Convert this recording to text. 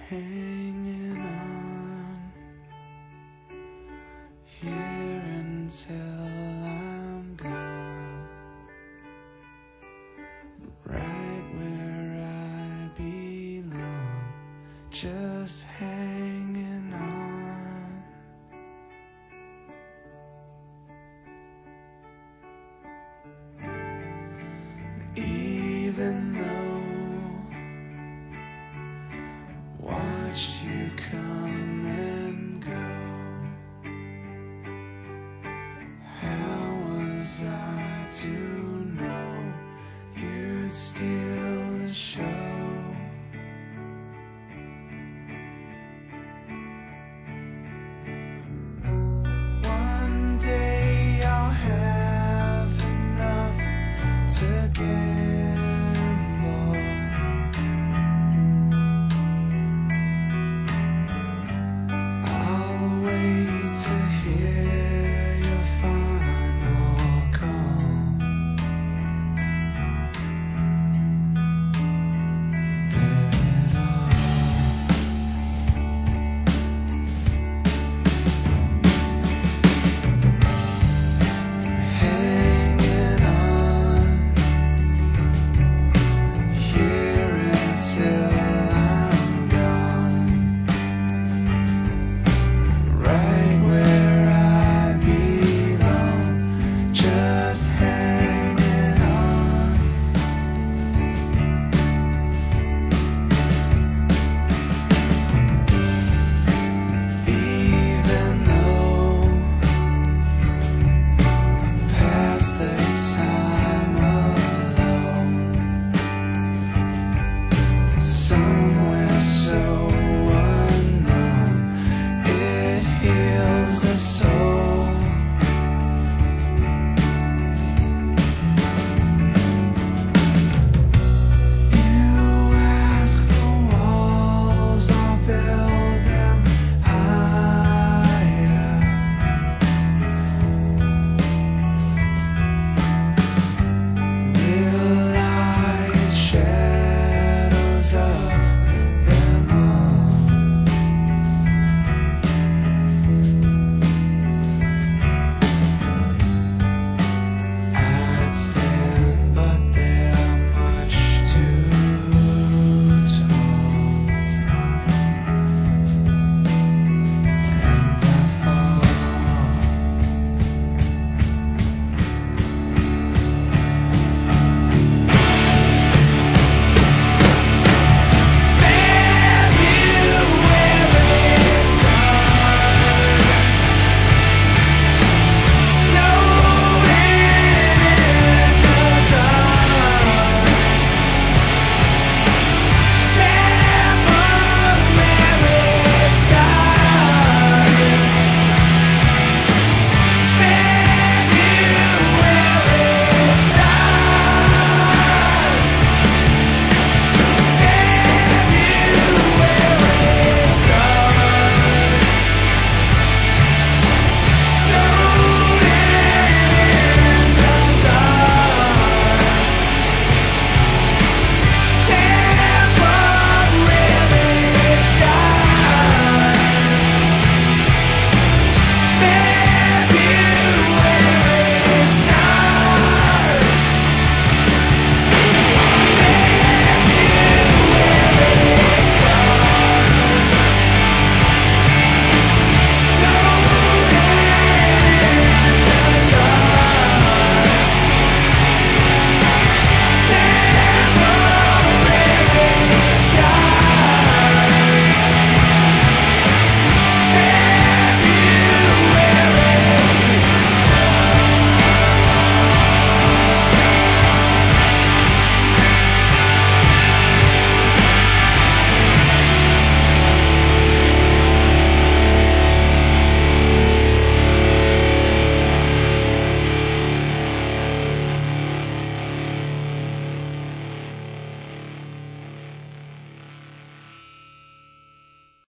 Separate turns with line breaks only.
hanging on here until I'm gone, right where I belong, just hanging on. Even though watched you come and go, how was I to know you'd steal the show? One day I'll have enough to gamble. I'll wait to hear your final call. Hanging on here until I'm gone, right where I belong, just hanging on. Even though past the time alone, somewhere so unknown, it heals the soul. You ask for walls, I'll build them higher. We'll light shadows up